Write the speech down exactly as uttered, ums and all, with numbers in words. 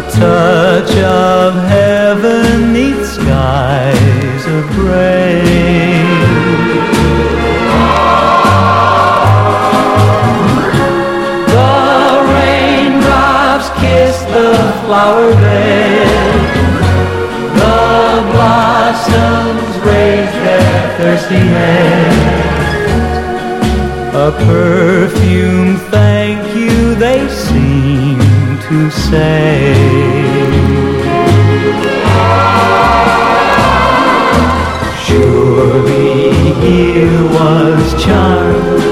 touch of heaven neath skies of gray. The raindrops kiss the flower bed, the blossoms raise their thirsty heads. A perfume thank you they seem to say. Surely here was charm